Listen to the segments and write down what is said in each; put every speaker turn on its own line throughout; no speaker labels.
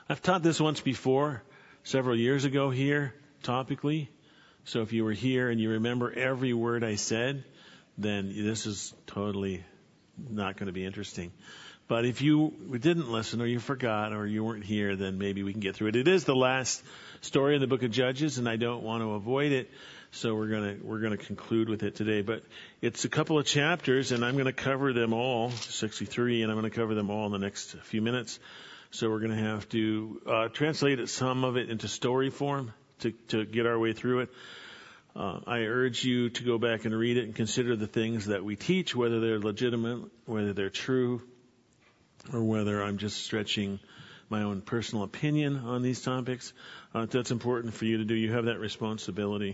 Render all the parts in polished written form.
I've taught this once before, several years ago here, topically. So if you were here and you remember every word I said, then this is totally not going to be interesting. But if you didn't listen or you forgot or you weren't here, then maybe we can get through it. It is the last story in the book of Judges, and I don't want to avoid it. So we're going to conclude with it today. But it's a couple of chapters, and I'm going to cover them all, 63, and I'm going to cover them all in the next few minutes. So we're going to have to translate some of it into story form to get our way through it. I urge you to go back and read it and consider the things that we teach, whether they're legitimate, whether they're true, or whether I'm just stretching my own personal opinion on these topics. That's important for you to do. You have that responsibility.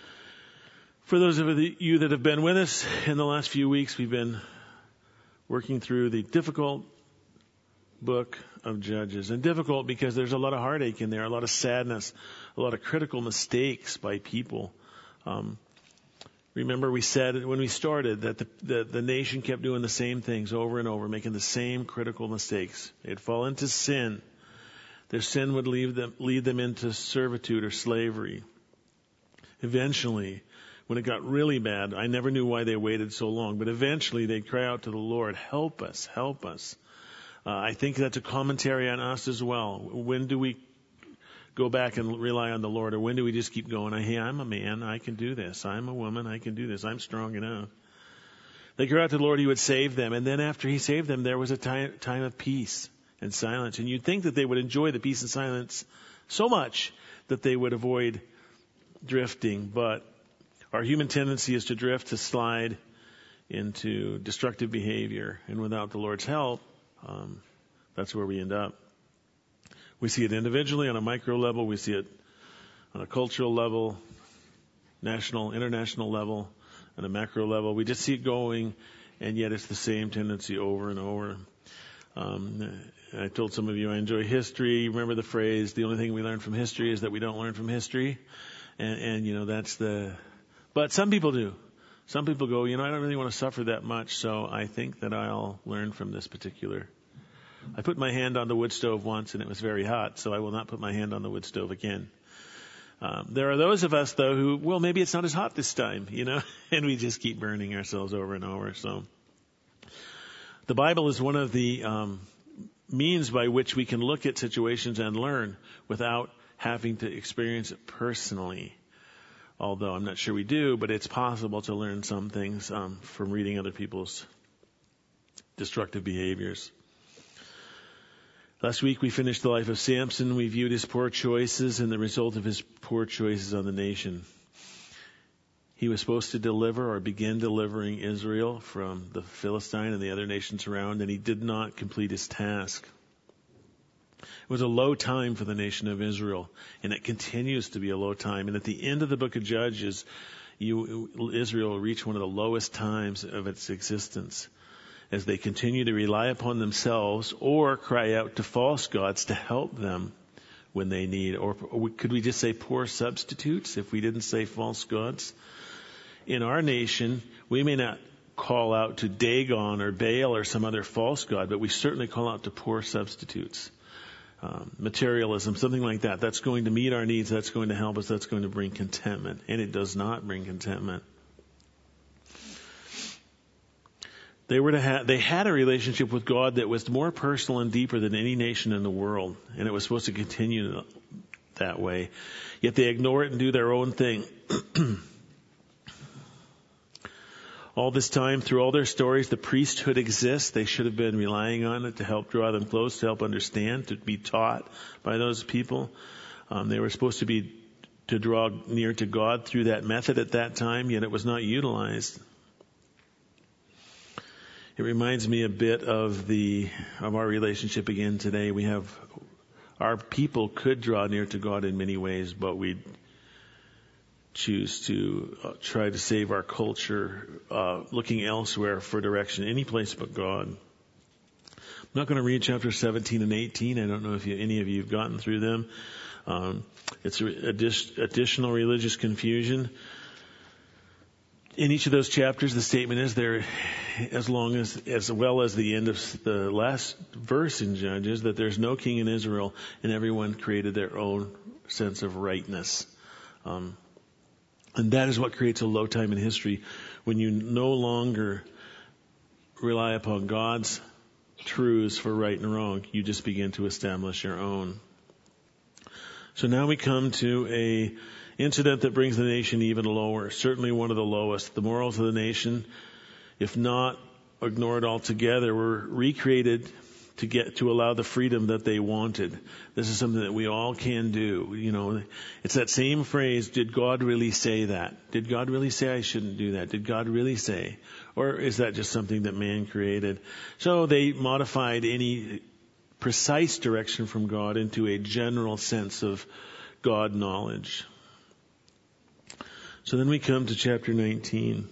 For those of you that have been with us in the last few weeks, we've been working through the difficult book of Judges. And difficult because there's a lot of heartache in there, a lot of sadness, a lot of critical mistakes by people. Remember we said when we started that the nation kept doing the same things over and over, making the same critical mistakes. They'd fall into sin. Their sin would lead them into servitude or slavery. Eventually, when it got really bad, I never knew why they waited so long, but eventually they'd cry out to the Lord, help us, help us. I think that's a commentary on us as well. When do we go back and rely on the Lord, or when do we just keep going, hey, I'm a man, I can do this. I'm a woman, I can do this. I'm strong enough. They cried out to the Lord, He would save them. And then after He saved them, there was a time of peace and silence. And you'd think that they would enjoy the peace and silence so much that they would avoid drifting. But our human tendency is to drift, to slide into destructive behavior. And without the Lord's help, that's where we end up. We see it individually on a micro level. We see it on a cultural level, national, international level, on a macro level. We just see it going, and yet it's the same tendency over and over. I told some of you I enjoy history. Remember the phrase, the only thing we learn from history is that we don't learn from history. And you know, but some people do. Some people go, I don't really want to suffer that much, so I think that I'll learn from this particular. I put my hand on the wood stove once and it was very hot, so I will not put my hand on the wood stove again. There are those of us, though, who, well, maybe it's not as hot this time, and we just keep burning ourselves over and over. So the Bible is one of the means by which we can look at situations and learn without having to experience it personally. Although I'm not sure we do, but it's possible to learn some things from reading other people's destructive behaviors. Last week we finished the life of Samson. We viewed his poor choices and the result of his poor choices on the nation. He was supposed to deliver or begin delivering Israel from the Philistine and the other nations around, and he did not complete his task. It was a low time for the nation of Israel, and it continues to be a low time. And at the end of the book of Judges, Israel reached one of the lowest times of its existence, as they continue to rely upon themselves or cry out to false gods to help them when they need. Or could we just say poor substitutes if we didn't say false gods? In our nation, we may not call out to Dagon or Baal or some other false god, but we certainly call out to poor substitutes. Materialism, something like that. That's going to meet our needs. That's going to help us. That's going to bring contentment. And it does not bring contentment. They had a relationship with God that was more personal and deeper than any nation in the world, and it was supposed to continue that way. Yet they ignore it and do their own thing. All this time, through all their stories, the priesthood exists. They should have been relying on it to help draw them close, to help understand, to be taught by those people. They were supposed to draw near to God through that method at that time, yet it was not utilized. It reminds me a bit of our relationship again today. Our people could draw near to God in many ways, but we choose to try to save our culture, looking elsewhere for direction, any place but God. I'm not going to read chapter 17 and 18. I don't know if any of you have gotten through them. It's additional religious confusion. In each of those chapters, the statement is there, as well as the end of the last verse in Judges, that there's no king in Israel, and everyone created their own sense of rightness. And that is what creates a low time in history, when you no longer rely upon God's truths for right and wrong. You just begin to establish your own. So now we come to a incident that brings the nation even lower, certainly one of the lowest. The morals of the nation, if not ignored altogether, were recreated to allow the freedom that they wanted. This is something that we all can do. You know, it's that same phrase, did God really say that? Did God really say I shouldn't do that? Did God really say? Or is that just something that man created? So they modified any precise direction from God into a general sense of God knowledge. So then we come to chapter 19.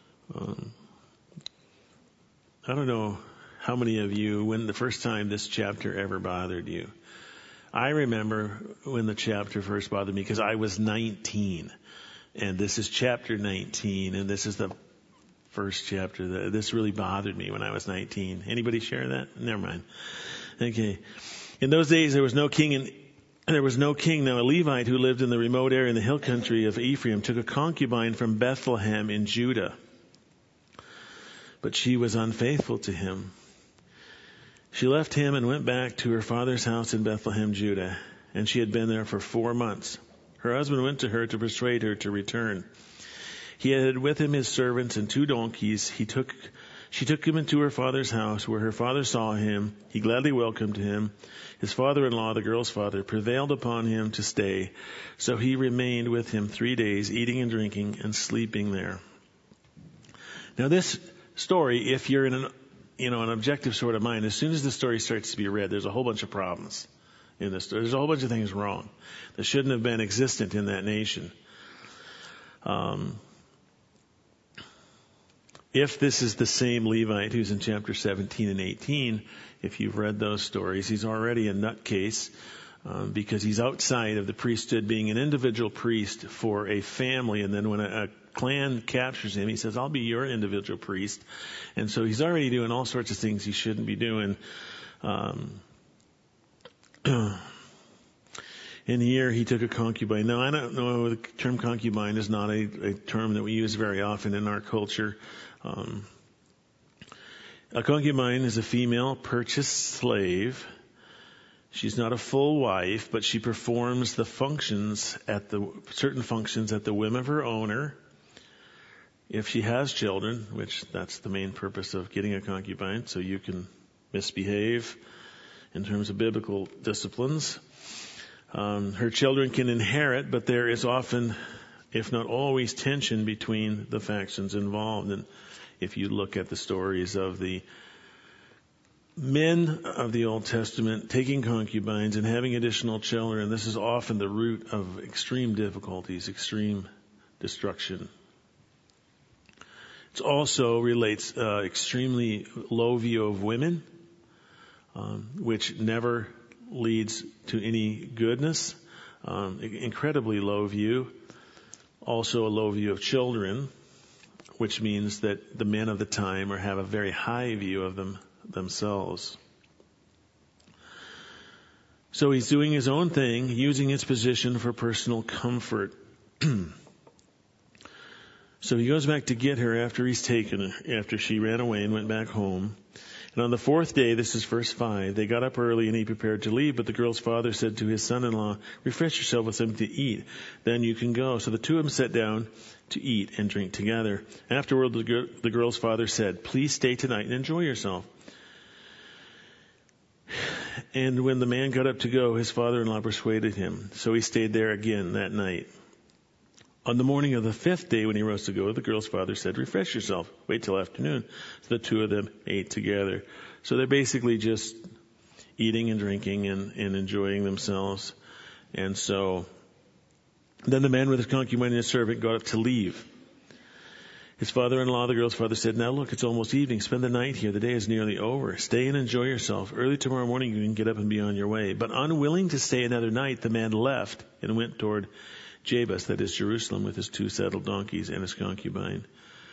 I don't know how many of you, when the first time this chapter ever bothered you. I remember when the chapter first bothered me because I was 19. And this is chapter 19, and this is the first chapter. This really bothered me when I was 19. Anybody share that? Never mind. Okay. In those days there was no king Now a Levite who lived in the remote area in the hill country of Ephraim took a concubine from Bethlehem in Judah. But she was unfaithful to him. She left him and went back to her father's house in Bethlehem, Judah, and she had been there for 4 months. Her husband went to her to persuade her to return. He had with him his servants and 2 donkeys. She took him into her father's house, where her father saw him. He gladly welcomed him. His father-in-law, the girl's father, prevailed upon him to stay. So he remained with him 3 days, eating and drinking and sleeping there. Now this story, if you're in an objective sort of mind, as soon as the story starts to be read, there's a whole bunch of problems in this story. There's a whole bunch of things wrong that shouldn't have been existent in that nation. If this is the same Levite who's in chapter 17 and 18, if you've read those stories, he's already a nutcase because he's outside of the priesthood, being an individual priest for a family. And then when a clan captures him, he says, I'll be your individual priest. And so he's already doing all sorts of things he shouldn't be doing. And here he took a concubine. Now, I don't know, the term concubine is not a term that we use very often in our culture. A concubine is a female purchased slave. She's not a full wife, but she performs the certain functions at the whim of her owner. If she has children, which that's the main purpose of getting a concubine, so you can misbehave in terms of biblical disciplines. Her children can inherit, but there is often, if not always, tension between the factions involved. And if you look at the stories of the men of the Old Testament taking concubines and having additional children, this is often the root of extreme difficulties, extreme destruction. It also relates extremely low view of women, which never leads to any goodness. Incredibly low view. Also a low view of children, which means that the men of the time have a very high view of themselves. So he's doing his own thing, using his position for personal comfort. So he goes back to get her after she ran away and went back home. And on the 4th day, this is verse 5, they got up early and he prepared to leave, but the girl's father said to his son-in-law, refresh yourself with something to eat, then you can go. So the 2 of them sat down to eat and drink together. Afterward, the girl's father said, please stay tonight and enjoy yourself. And when the man got up to go, his father-in-law persuaded him. So he stayed there again that night. On the morning of the 5th day, when he rose to go, the girl's father said, refresh yourself, wait till afternoon. So the 2 of them ate together. So they're basically just eating and drinking and enjoying themselves. And so then the man with his concubine and his servant got up to leave. His father-in-law, the girl's father, said, now look, it's almost evening. Spend the night here. The day is nearly over. Stay and enjoy yourself. Early tomorrow morning you can get up and be on your way. But unwilling to stay another night, the man left and went toward Jebus, that is Jerusalem, with his 2 saddled donkeys and his concubine.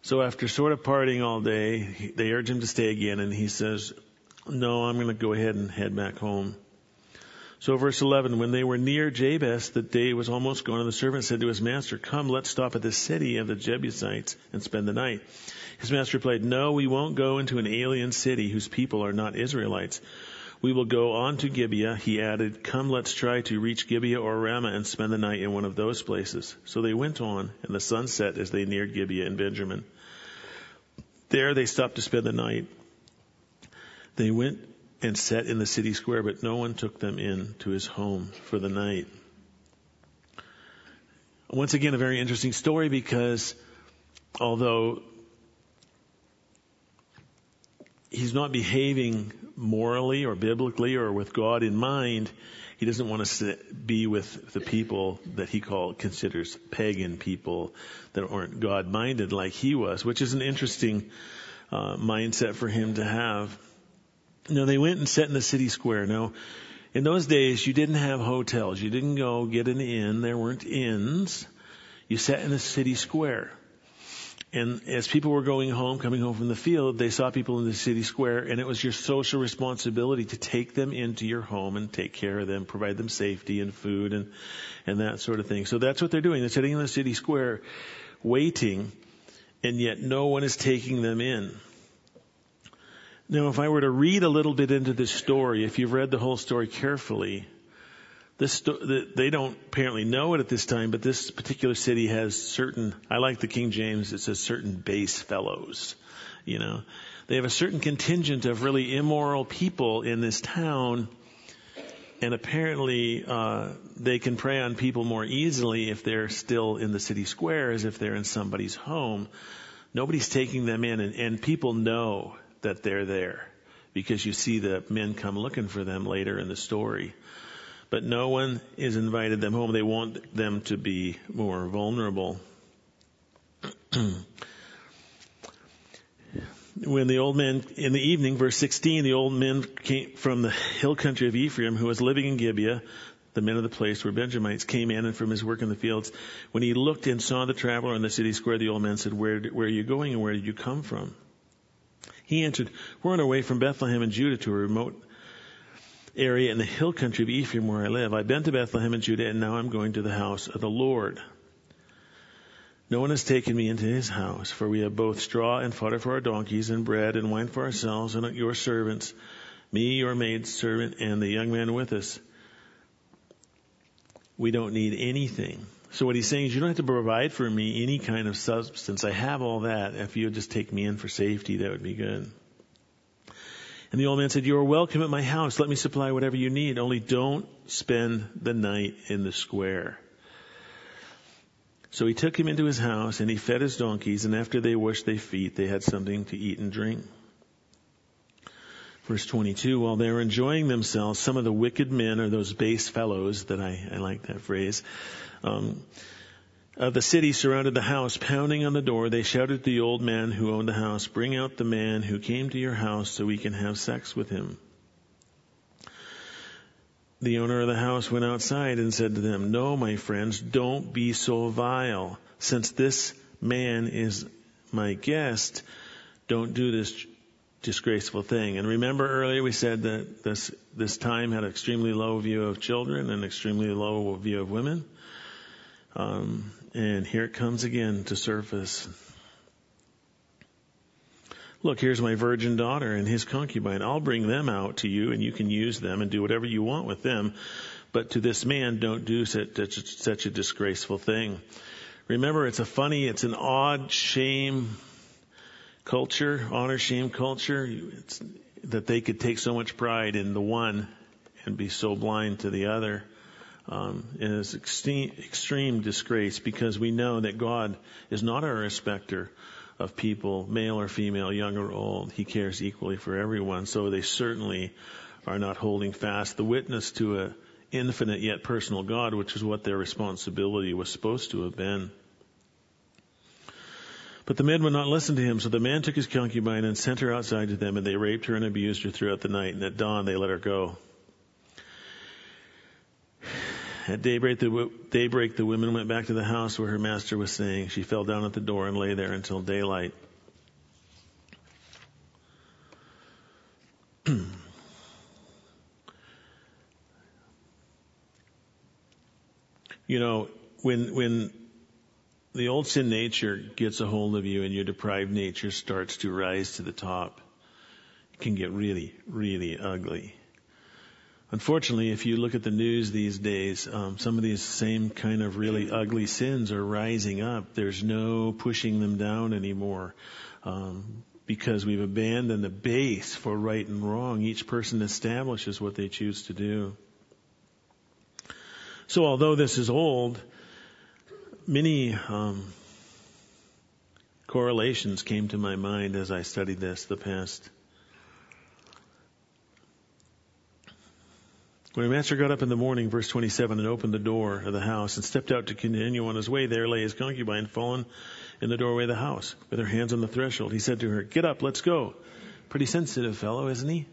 So after sort of partying all day, they urge him to stay again, and he says, no, I'm going to go ahead and head back home. So verse 11, when they were near Jabez, the day was almost gone, and the servant said to his master, come, let's stop at the city of the Jebusites and spend the night. His master replied, no, we won't go into an alien city whose people are not Israelites. We will go on to Gibeah. He added, come, let's try to reach Gibeah or Ramah and spend the night in one of those places. So they went on, and the sun set as they neared Gibeah and Benjamin. There they stopped to spend the night. They went and sat in the city square, but no one took them in to his home for the night. Once again, a very interesting story, because although he's not behaving morally or biblically or with God in mind, he doesn't want to be with the people that he considers pagan people that aren't God-minded like he was, which is an interesting mindset for him to have. Now, they went and sat in the city square. Now, in those days, you didn't have hotels. You didn't go get an inn. There weren't inns. You sat in the city square. And as people were coming home from the field, they saw people in the city square, and it was your social responsibility to take them into your home and take care of them, provide them safety and food and that sort of thing. So that's what they're doing. They're sitting in the city square waiting, and yet no one is taking them in. Now, if I were to read a little bit into this story, if you've read the whole story carefully, they don't apparently know it at this time, but this particular city has certain, I like the King James, it says certain base fellows. You know, they have a certain contingent of really immoral people in this town, and apparently they can prey on people more easily if they're still in the city square as if they're in somebody's home. Nobody's taking them in, and people know that they're there because you see the men come looking for them later in the story. But no one has invited them home. They want them to be more vulnerable. When the old men, in the evening, verse 16, the old men came from the hill country of Ephraim, who was living in Gibeah. The men of the place were Benjamites, came in and from his work in the fields. When he looked and saw the traveler in the city square, the old man said, where are you going and where did you come from? He answered, we're on our way from Bethlehem in Judah to a remote area in the hill country of Ephraim where I live. I've been to Bethlehem in Judah, and now I'm going to the house of the Lord. No one has taken me into his house, for we have both straw and fodder for our donkeys, and bread and wine for ourselves and your servants, me, your maidservant, and the young man with us. We don't need anything. So what he's saying is, you don't have to provide for me any kind of substance. I have all that. If you would just take me in for safety, that would be good. And the old man said, you are welcome at my house. Let me supply whatever you need. Only don't spend the night in the square. So he took him into his house, and he fed his donkeys, and after they washed their feet, they had something to eat and drink. Verse 22, while they were enjoying themselves, some of the wicked men, or those base fellows, that I like that phrase, of the city surrounded the house, pounding on the door. They shouted to the old man who owned the house, bring out the man who came to your house so we can have sex with him. The owner of the house went outside and said to them, no, my friends, don't be so vile. Since this man is my guest, don't do this disgraceful thing. And remember earlier we said that this time had an extremely low view of children and extremely low view of women. And here it comes again to surface. Look, here's my virgin daughter and his concubine. I'll bring them out to you, and you can use them and do whatever you want with them. But to this man, don't do such a disgraceful thing. Remember, it's an odd shame culture, honor-shame culture. It's that they could take so much pride in the one and be so blind to the other. It is extreme disgrace, because we know that God is not a respecter of people, male or female, young or old. He cares equally for everyone. So they certainly are not holding fast the witness to an infinite yet personal God, which is what their responsibility was supposed to have been. But the men would not listen to him, so the man took his concubine and sent her outside to them, and they raped her and abused her throughout the night, and at dawn they let her go. At daybreak, the women went back to the house where her master was staying. She fell down at the door and lay there until daylight. You know, when the old sin nature gets a hold of you and your deprived nature starts to rise to the top, it can get really, really ugly. Unfortunately, if you look at the news these days, some of these same kind of really ugly sins are rising up. There's no pushing them down anymore, because we've abandoned the base for right and wrong. Each person establishes what they choose to do. So although this is old, many correlations came to my mind as I studied this the past. When Master got up in the morning, verse 27, and opened the door of the house and stepped out to continue on his way, there lay his concubine fallen in the doorway of the house with her hands on the threshold. He said to her, "Get up, let's go." Pretty sensitive fellow, isn't he?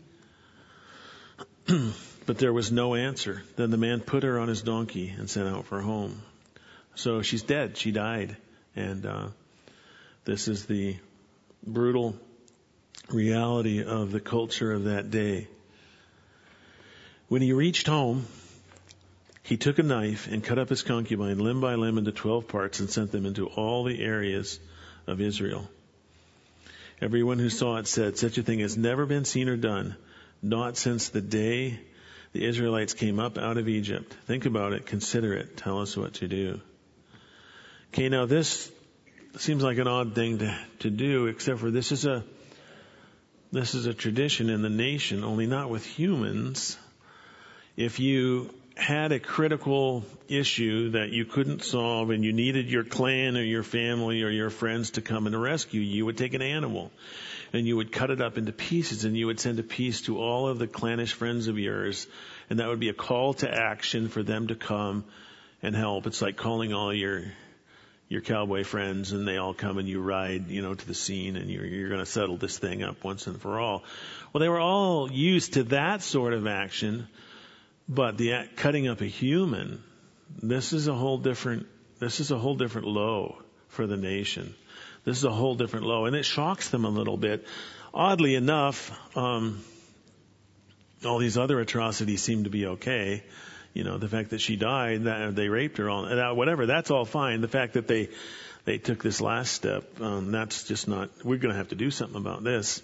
But there was no answer. Then the man put her on his donkey and set out for home. So she's dead. She died. And this is the brutal reality of the culture of that day. When he reached home, he took a knife and cut up his concubine limb by limb into 12 parts and sent them into all the areas of Israel. Everyone who saw it said, "Such a thing has never been seen or done, not since the day the Israelites came up out of Egypt." Think about it, consider it, tell us what to do. Okay, now this seems like an odd thing to do, except for this is a tradition in the nation, only not with humans. If you had a critical issue that you couldn't solve and you needed your clan or your family or your friends to come and rescue you, you would take an animal and you would cut it up into pieces and you would send a piece to all of the clannish friends of yours, and that would be a call to action for them to come and help. It's like calling all your cowboy friends and they all come and you ride, to the scene and you're going to settle this thing up once and for all. Well, they were all used to that sort of action. But the cutting up a human, this is a whole different low for the nation. This is a whole different low, and it shocks them a little bit. Oddly enough, all these other atrocities seem to be okay. The fact that she died, that they raped her, whatever, that's all fine. The fact that they took this last step, that's just not. We're going to have to do something about this.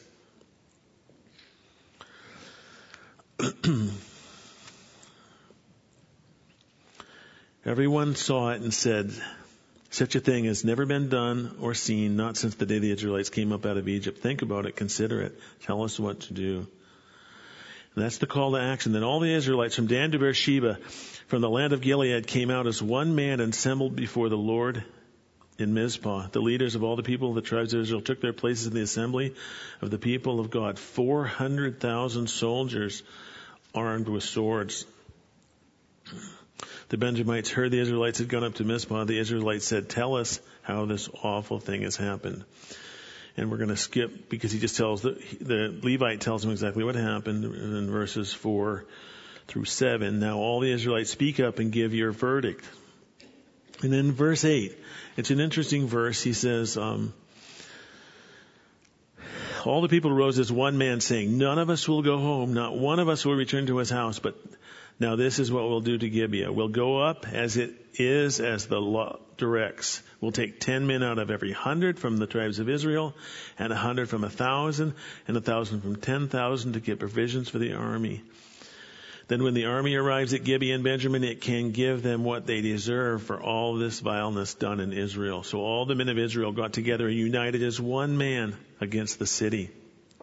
Everyone saw it and said, "Such a thing has never been done or seen, not since the day the Israelites came up out of Egypt." Think about it, consider it, tell us what to do. And that's the call to action. Then all the Israelites from Dan to Beersheba, from the land of Gilead, came out as one man and assembled before the Lord in Mizpah. The leaders of all the people of the tribes of Israel took their places in the assembly of the people of God. 400,000 soldiers armed with swords. The Benjamites heard the Israelites had gone up to Mizpah. The Israelites said, "Tell us how this awful thing has happened." And we're going to skip because he just tells the Levite tells him exactly what happened in verses 4 through 7. Now all the Israelites speak up and give your verdict. And then verse 8, it's an interesting verse. He says, all the people rose as one man saying, "None of us will go home. Not one of us will return to his house. But now this is what we'll do to Gibeah. We'll go up as it is, as the law directs. We'll take 10 men out of every 100 from the tribes of Israel, and 100 from 1,000, and 1,000 from 10,000 to get provisions for the army. Then when the army arrives at Gibeah and Benjamin, it can give them what they deserve for all this vileness done in Israel." So all the men of Israel got together and united as one man against the city.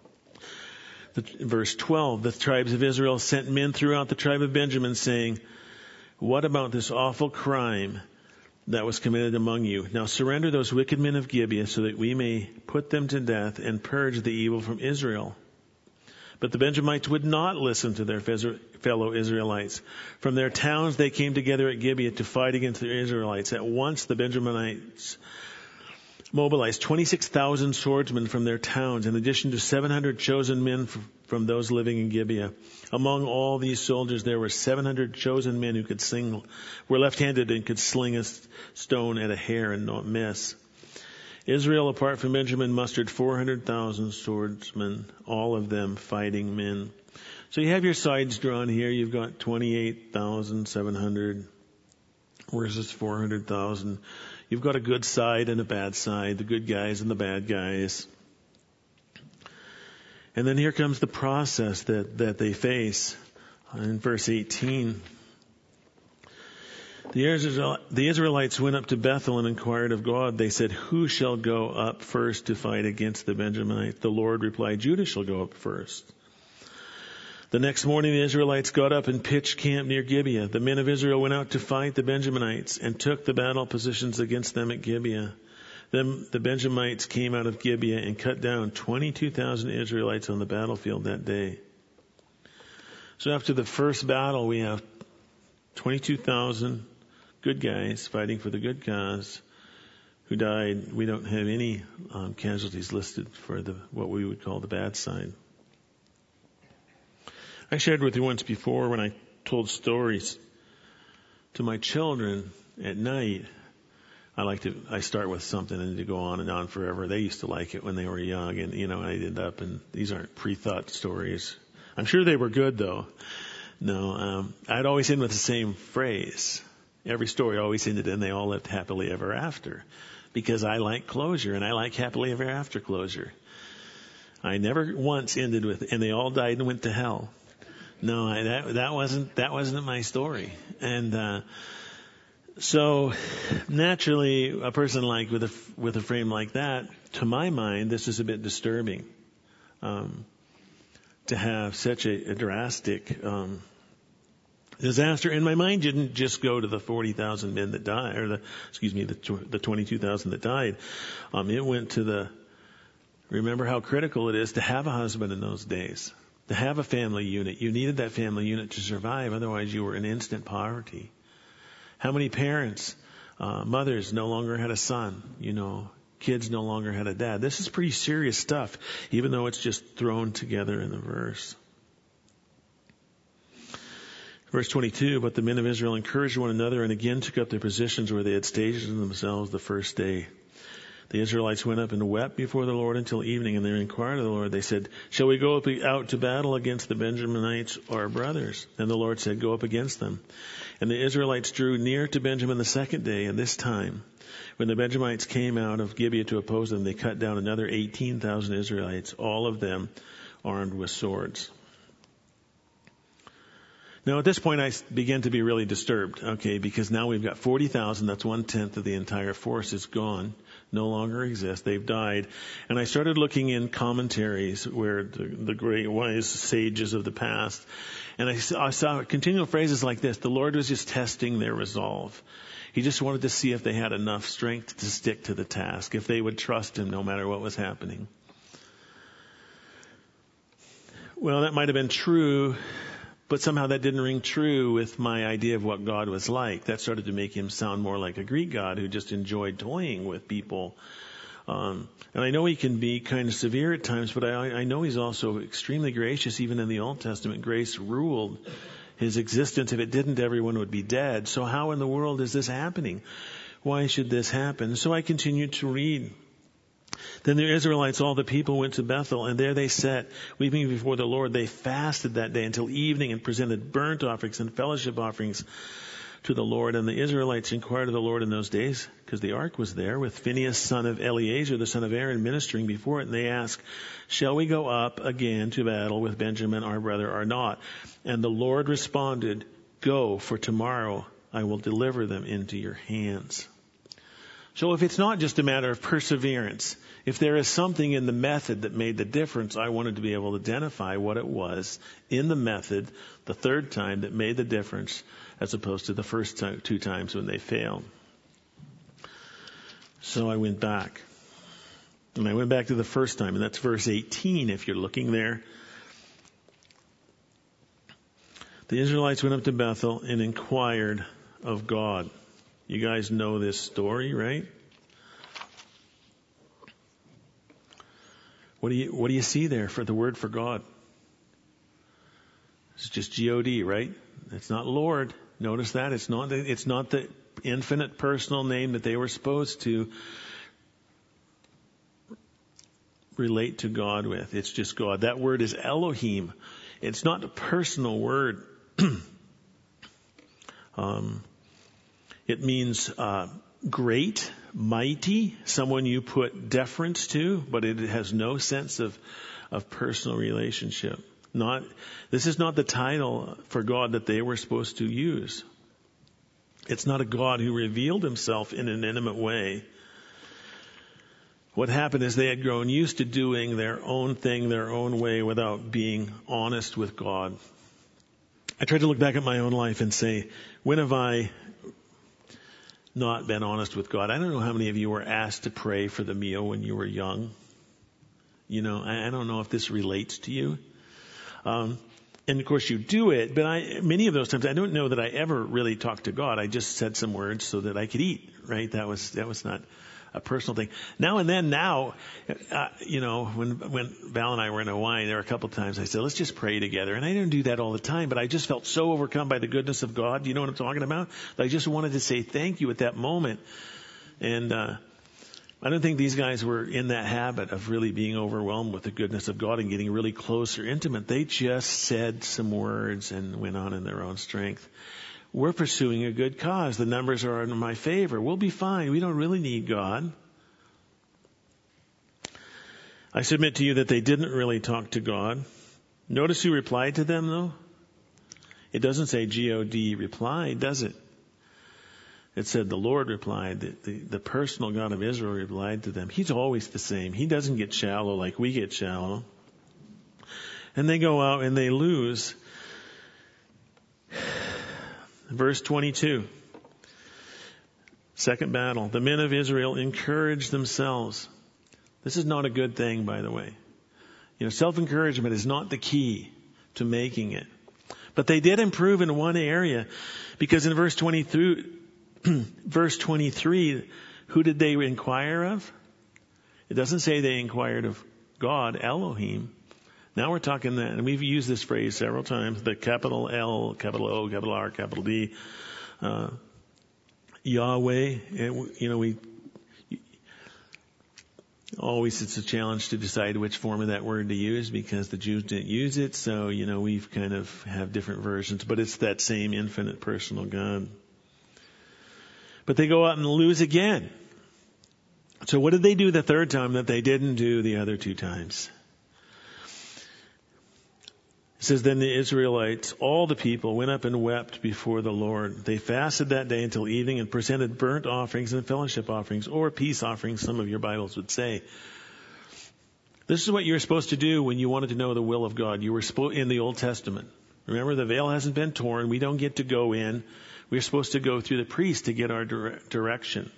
Verse 12, the tribes of Israel sent men throughout the tribe of Benjamin saying, "What about this awful crime that was committed among you? Now surrender those wicked men of Gibeah so that we may put them to death and purge the evil from Israel." But the Benjamites would not listen to their fellow Israelites. From their towns they came together at Gibeah to fight against the Israelites. At once the Benjamites mobilized 26,000 swordsmen from their towns, in addition to 700 chosen men from those living in Gibeah. Among all these soldiers, there were 700 chosen men who were left-handed and could sling a stone at a hair and not miss. Israel, apart from Benjamin, mustered 400,000 swordsmen, all of them fighting men. So you have your sides drawn here. You've got 28,700 versus 400,000. You've got a good side and a bad side, the good guys and the bad guys. And then here comes the process that they face. In verse 18, the Israelites went up to Bethel and inquired of God. They said, "Who shall go up first to fight against the Benjamites?" The Lord replied, "Judah shall go up first." The next morning the Israelites got up and pitched camp near Gibeah. The men of Israel went out to fight the Benjamites and took the battle positions against them at Gibeah. Then the Benjamites came out of Gibeah and cut down 22,000 Israelites on the battlefield that day. So after the first battle, we have 22,000 good guys fighting for the good cause who died. We don't have any casualties listed for what we would call the bad side. I shared with you once before when I told stories to my children at night. I start with something and to go on and on forever. They used to like it when they were young, and I ended up, and these aren't pre-thought stories. I'm sure they were good though. No, I'd always end with the same phrase. Every story always ended, and they all lived happily ever after, because I like closure and I like happily ever after closure. I never once ended with, and they all died and went to hell. No, that wasn't my story. And so naturally, a person with a frame like that, to my mind, this is a bit disturbing. To have such a drastic disaster. And my mind didn't just go to the 40,000 men that died, or the 22,000 that died. It went to remember how critical it is to have a husband in those days. To have a family unit. You needed that family unit to survive, otherwise you were in instant poverty. How many parents, mothers no longer had a son, kids no longer had a dad. This is pretty serious stuff, even though it's just thrown together in the verse. Verse 22, but the men of Israel encouraged one another and again took up their positions where they had stationed themselves the first day. The Israelites went up and wept before the Lord until evening, and they inquired of the Lord. They said, "Shall we go up out to battle against the Benjaminites, our brothers?" And the Lord said, "Go up against them." And the Israelites drew near to Benjamin the second day, and this time, when the Benjamites came out of Gibeah to oppose them, they cut down another 18,000 Israelites, all of them armed with swords. Now at this point I began to be really disturbed, because now we've got 40,000, that's 1/10 of the entire force is gone, no longer exist, they've died. And I started looking in commentaries where the great wise sages of the past, and I saw continual phrases like this: the Lord was just testing their resolve. He just wanted to see if they had enough strength to stick to the task, if they would trust Him no matter what was happening. Well, that might have been true, but somehow that didn't ring true with my idea of what God was like. That started to make Him sound more like a Greek God who just enjoyed toying with people. And I know He can be kind of severe at times, but I know He's also extremely gracious. Even in the Old Testament, grace ruled His existence. If it didn't, everyone would be dead. So how in the world is this happening? Why should this happen? So I continued to read. Then the Israelites, all the people, went to Bethel, and there they sat, weeping before the Lord. They fasted that day until evening and presented burnt offerings and fellowship offerings to the Lord. And the Israelites inquired of the Lord in those days, because the ark was there, with Phinehas, son of Eleazar, the son of Aaron, ministering before it. And they asked, "Shall we go up again to battle with Benjamin, our brother, or not?" And the Lord responded, "Go, for tomorrow I will deliver them into your hands." So if it's not just a matter of perseverance, if there is something in the method that made the difference, I wanted to be able to identify what it was in the method the third time that made the difference, as opposed to the first two times when they failed. So I went back. And I went back to the first time, and that's verse 18 if you're looking there. The Israelites went up to Bethel and inquired of God. You guys know this story, right? What do you see there for the word for God? It's just G-O-D, right? It's not Lord. Notice that. It's not the infinite personal name that they were supposed to relate to God with. It's just God. That word is Elohim. It's not a personal word. It means great, mighty, someone you put deference to, but it has no sense of personal relationship. This is not the title for God that they were supposed to use. It's not a God who revealed himself in an intimate way. What happened is they had grown used to doing their own thing, their own way, without being honest with God. I tried to look back at my own life and say, when have I not been honest with God? I don't know how many of you were asked to pray for the meal when you were young. I don't know if this relates to you. And of course you do it, but many of those times I don't know that I ever really talked to God. I just said some words so that I could eat, right? That was not a personal thing. Now and then, when Val and I were in Hawaii, there were a couple of times I said, let's just pray together. And I didn't do that all the time, but I just felt so overcome by the goodness of God. You know what I'm talking about? That I just wanted to say thank you at that moment. And, I don't think these guys were in that habit of really being overwhelmed with the goodness of God and getting really close or intimate. They just said some words and went on in their own strength. We're pursuing a good cause. The numbers are in my favor. We'll be fine. We don't really need God. I submit to you that they didn't really talk to God. Notice who replied to them, though. It doesn't say G-O-D replied, does it? It said the Lord replied, the personal God of Israel replied to them. He's always the same. He doesn't get shallow like we get shallow. And they go out and they lose. Verse 22. Second battle. The men of Israel encouraged themselves. This is not a good thing, by the way. Self-encouragement is not the key to making it. But they did improve in one area, because in verse 23, who did they inquire of? It doesn't say they inquired of God, Elohim. Now we're talking that, and we've used this phrase several times, the capital L, capital O, capital R, capital D, Yahweh. And, always it's a challenge to decide which form of that word to use, because the Jews didn't use it, so, we've kind of have different versions, but it's that same infinite personal God. But they go out and lose again. So what did they do the third time that they didn't do the other two times? It says, then the Israelites, all the people, went up and wept before the Lord. They fasted that day until evening and presented burnt offerings and fellowship offerings, or peace offerings, some of your Bibles would say. This is what you're supposed to do when you wanted to know the will of God. You were in the Old Testament. Remember, the veil hasn't been torn. We don't get to go in. We're supposed to go through the priest to get our direction.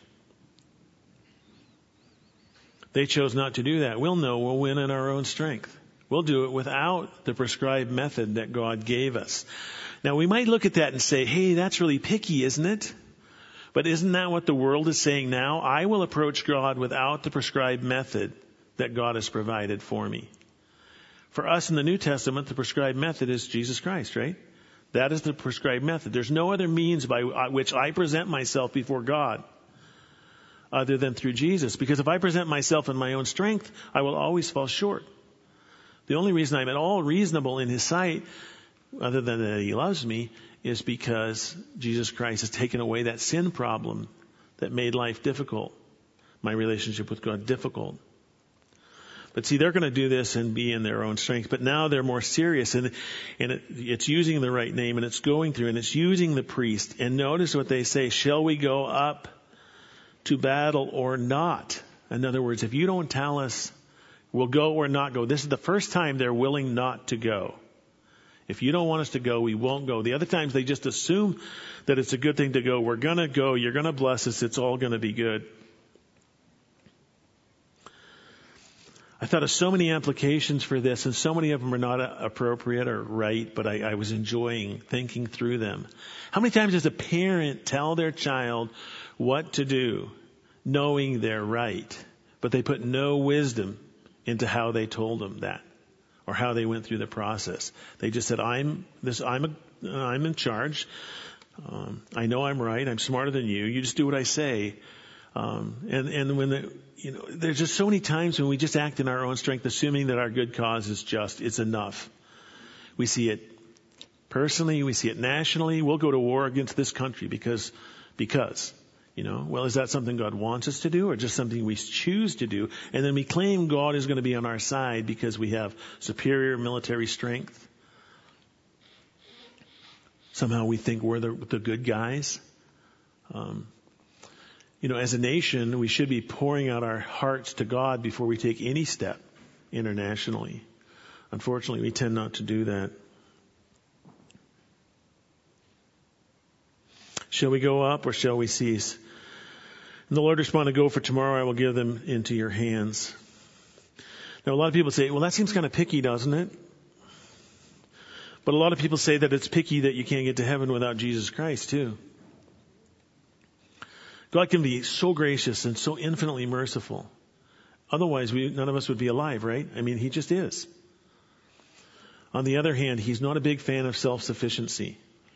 They chose not to do that. We'll know we'll win in our own strength. We'll do it without the prescribed method that God gave us. Now, we might look at that and say, hey, that's really picky, isn't it? But isn't that what the world is saying now? I will approach God without the prescribed method that God has provided for me. For us in the New Testament, the prescribed method is Jesus Christ, right? That is the prescribed method. There's no other means by which I present myself before God other than through Jesus. Because if I present myself in my own strength, I will always fall short. The only reason I'm at all reasonable in His sight, other than that He loves me, is because Jesus Christ has taken away that sin problem that made life difficult, my relationship with God difficult. But see, they're going to do this and be in their own strength. But now they're more serious, and it's using the right name, and it's going through, and it's using the priest. And notice what they say: shall we go up to battle or not? In other words, if you don't tell us we'll go or not go. This is the first time they're willing not to go. If you don't want us to go, we won't go. The other times they just assume that it's a good thing to go. We're going to go. You're going to bless us. It's all going to be good. I thought of so many applications for this, and so many of them are not appropriate or right, but I was enjoying thinking through them. How many times does a parent tell their child what to do, knowing they're right, but they put no wisdom into how they told them that or how they went through the process. They just said, I'm in charge. I know I'm right. I'm smarter than you. You just do what I say. And when there's just so many times when we just act in our own strength, assuming that our good cause is just, it's enough. We see it personally, we see it nationally. We'll go to war against this country because, well, is that something God wants us to do or just something we choose to do? And then we claim God is going to be on our side because we have superior military strength. Somehow we think we're the good guys. As a nation, we should be pouring out our hearts to God before we take any step internationally. Unfortunately, we tend not to do that. Shall we go up or shall we cease? And the Lord responded, go, for tomorrow I will give them into your hands. Now, a lot of people say, well, that seems kind of picky, doesn't it? But a lot of people say that it's picky that you can't get to heaven without Jesus Christ, too. God can be so gracious and so infinitely merciful. Otherwise, none of us would be alive, right? I mean, He just is. On the other hand, He's not a big fan of self-sufficiency.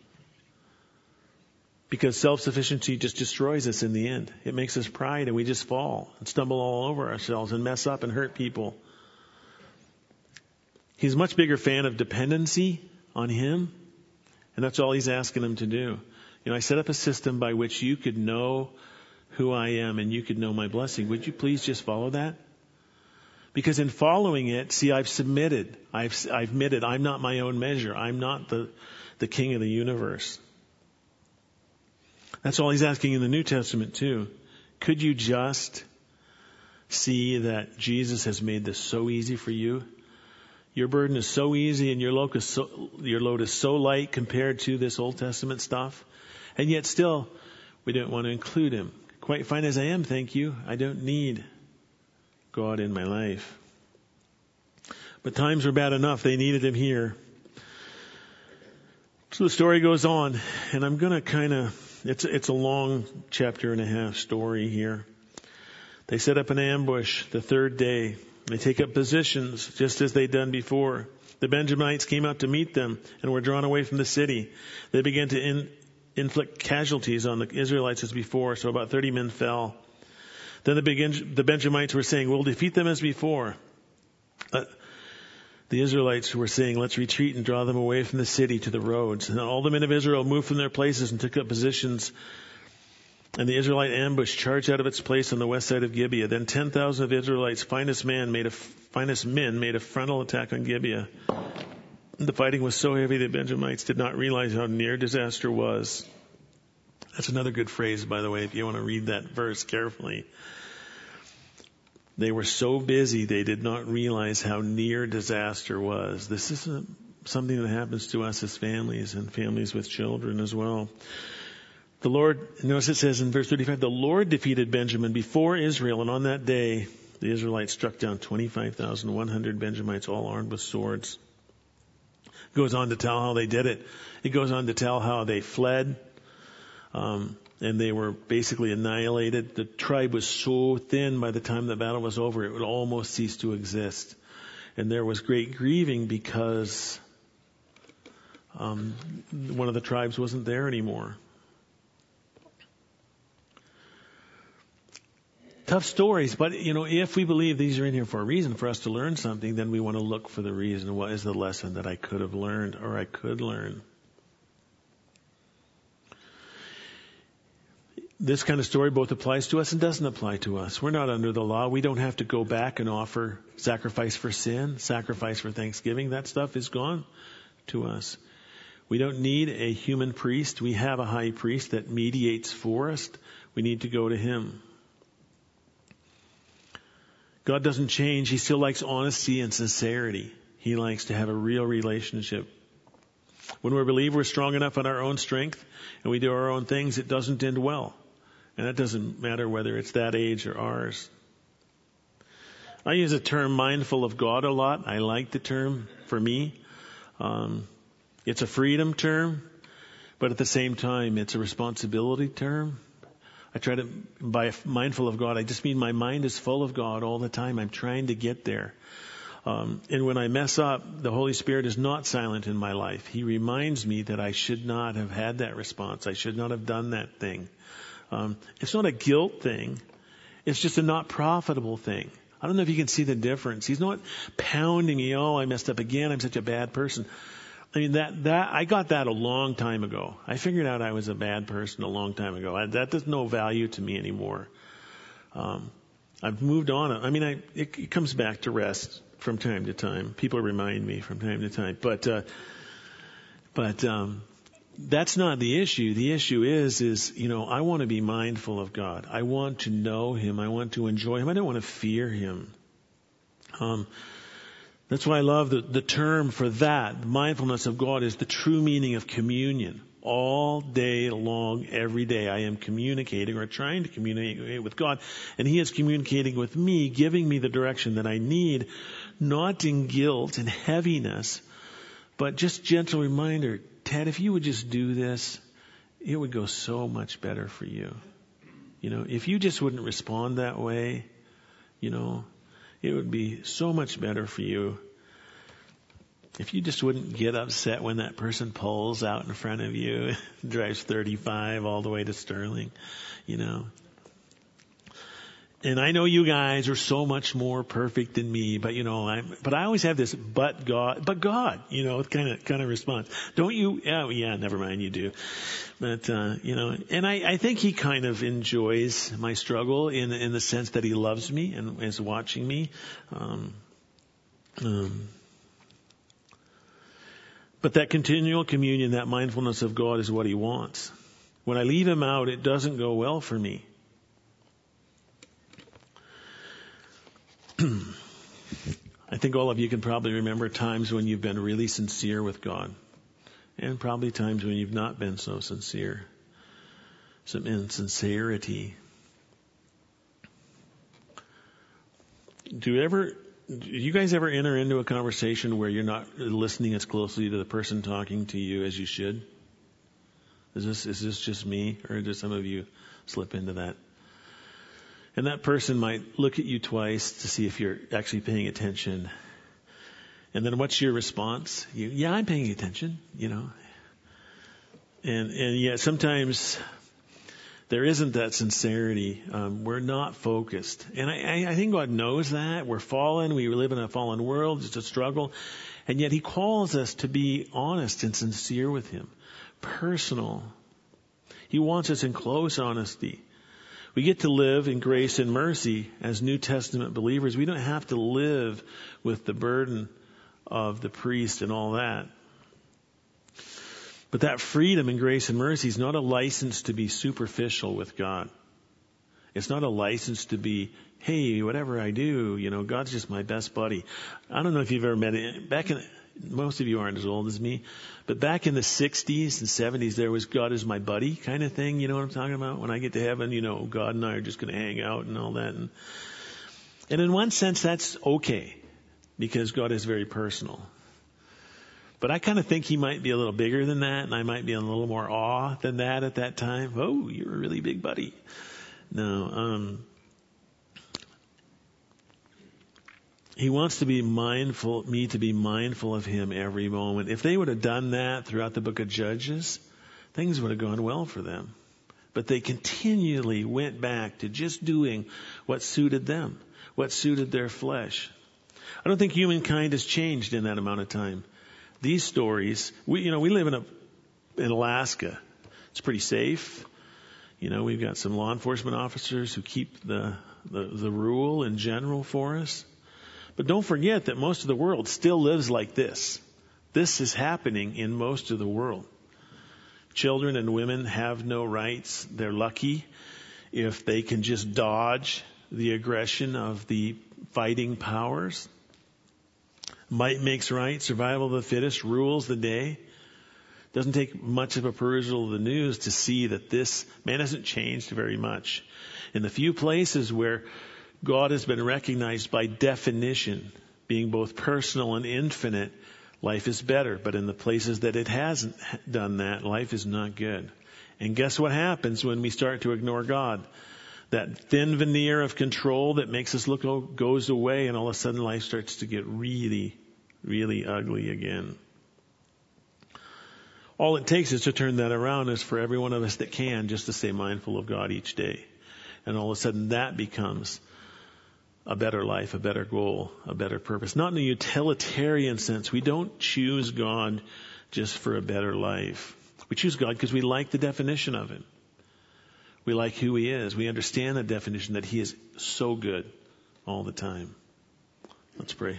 Because self-sufficiency just destroys us in the end. It makes us pride and we just fall and stumble all over ourselves and mess up and hurt people. He's a much bigger fan of dependency on Him. And that's all He's asking them to do. I set up a system by which you could know who I am and you could know my blessing. Would you please just follow that? Because in following it, see, I've submitted. I've admitted I'm not my own measure. I'm not the king of the universe. That's all He's asking in the New Testament too. Could you just see that Jesus has made this so easy for you? Your burden is so easy and your load is so light compared to this Old Testament stuff. And yet still, we don't want to include Him. Quite fine as I am, thank you. I don't need God in my life. But times were bad enough. They needed Him here. So the story goes on. And I'm going to it's a long chapter and a half story here. They set up an ambush the third day. They take up positions just as they'd done before. The Benjamites came out to meet them and were drawn away from the city. They began to inflict casualties on the Israelites as before, so about 30 men fell. Then the Benjamites were saying, we'll defeat them as before. The Israelites were saying, let's retreat and draw them away from the city to the roads. And all the men of Israel moved from their places and took up positions. And the Israelite ambush charged out of its place on the west side of Gibeah. Then 10,000 of Israelites' finest men made a frontal attack on Gibeah. The fighting was so heavy that Benjamites did not realize how near disaster was. That's another good phrase, by the way, if you want to read that verse carefully. They were so busy they did not realize how near disaster was. This is something that happens to us as families and families with children as well. The Lord, notice it says in verse 35, the Lord defeated Benjamin before Israel, and on that day the Israelites struck down 25,100 Benjamites, all armed with swords. It goes on to tell how they did it. It goes on to tell how they fled, and they were basically annihilated. The tribe was so thin by the time the battle was over, it would almost cease to exist. And there was great grieving because one of the tribes wasn't there anymore. Tough stories, but if we believe these are in here for a reason, for us to learn something, then we want to look for the reason. What is the lesson that I could have learned or I could learn? This kind of story both applies to us and doesn't apply to us. We're not under the law. We don't have to go back and offer sacrifice for sin, sacrifice for thanksgiving. That stuff is gone to us. We don't need a human priest. We have a high priest that mediates for us. We need to go to Him. God doesn't change. He still likes honesty and sincerity. He likes to have a real relationship. When we believe we're strong enough on our own strength and we do our own things, it doesn't end well. And that doesn't matter whether it's that age or ours. I use the term mindful of God a lot. I like the term for me. It's a freedom term, but at the same time, it's a responsibility term. I try to, by mindful of God, I just mean my mind is full of God all the time. I'm trying to get there. And when I mess up, the Holy Spirit is not silent in my life. He reminds me that I should not have had that response. I should not have done that thing. It's not a guilt thing. It's just a not profitable thing. I don't know if you can see the difference. He's not pounding me, oh, I messed up again, I'm such a bad person. I mean, I got that a long time ago. I figured out I was a bad person a long time ago. That has no value to me anymore. I've moved on. I mean, it comes back to rest from time to time. People remind me from time to time. But that's not the issue. The issue is, I want to be mindful of God. I want to know Him. I want to enjoy Him. I don't want to fear Him. That's why I love the term for that. Mindfulness of God is the true meaning of communion. All day long, every day, I am communicating or trying to communicate with God. And He is communicating with me, giving me the direction that I need, not in guilt and heaviness, but just gentle reminder, Ted, if you would just do this, it would go so much better for you. If you just wouldn't respond that way, it would be so much better for you. If you just wouldn't get upset when that person pulls out in front of you, drives 35 all the way to Sterling, And I know you guys are so much more perfect than me, but but I always have this, but God, kind of response. Don't you? Oh, yeah, never mind, you do. But, and I think He kind of enjoys my struggle in the sense that He loves me and is watching me. But that continual communion, that mindfulness of God is what He wants. When I leave Him out, it doesn't go well for me. I think all of you can probably remember times when you've been really sincere with God. And probably times when you've not been so sincere. Some insincerity. Do you guys ever enter into a conversation where you're not listening as closely to the person talking to you as you should? Is this just me, or do some of you slip into that? And that person might look at you twice to see if you're actually paying attention. And then what's your response? Yeah, I'm paying attention, And yet sometimes there isn't that sincerity. We're not focused. And I think God knows that. We're fallen. We live in a fallen world. It's a struggle. And yet He calls us to be honest and sincere with Him. Personal. He wants us in close honesty. We get to live in grace and mercy as New Testament believers. We don't have to live with the burden of the priest and all that. But that freedom in grace and mercy is not a license to be superficial with God. It's not a license to be, hey, whatever I do, God's just my best buddy. I don't know if you've ever met it. Most of you aren't as old as me, but back in the 60s and 70s, there was God is my buddy kind of thing. You know what I'm talking about? When I get to heaven, God and I are just going to hang out and all that. And in one sense, that's okay because God is very personal. But I kind of think He might be a little bigger than that, and I might be in a little more awe than that at that time. Oh, you're a really big buddy. No, He wants to be me to be mindful of Him every moment. If they would have done that throughout the book of Judges, things would have gone well for them. But they continually went back to just doing what suited them, what suited their flesh. I don't think humankind has changed in that amount of time. These stories, we live in Alaska. It's pretty safe. We've got some law enforcement officers who keep the rule in general for us. But don't forget that most of the world still lives like this. This is happening in most of the world. Children and women have no rights. They're lucky if they can just dodge the aggression of the fighting powers. Might makes right. Survival of the fittest rules the day. Doesn't take much of a perusal of the news to see that this man hasn't changed very much. In the few places where God has been recognized by definition, being both personal and infinite, life is better. But in the places that it hasn't done that, life is not good. And guess what happens when we start to ignore God? That thin veneer of control that makes us look goes away, and all of a sudden life starts to get really, really ugly again. All it takes is to turn that around is for every one of us that can just to stay mindful of God each day. And all of a sudden that becomes a better life, a better goal, a better purpose. Not in a utilitarian sense. We don't choose God just for a better life. We choose God because we like the definition of Him. We like who He is. We understand the definition that He is so good all the time. Let's pray.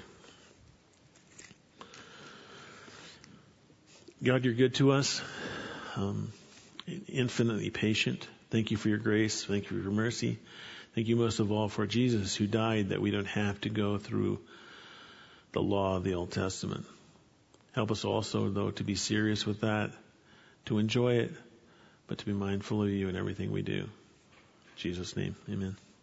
God, you're good to us, infinitely patient. Thank you for your grace. Thank you for your mercy. Thank you most of all for Jesus who died that we don't have to go through the law of the Old Testament. Help us also, though, to be serious with that, to enjoy it, but to be mindful of you in everything we do. In Jesus' name, amen.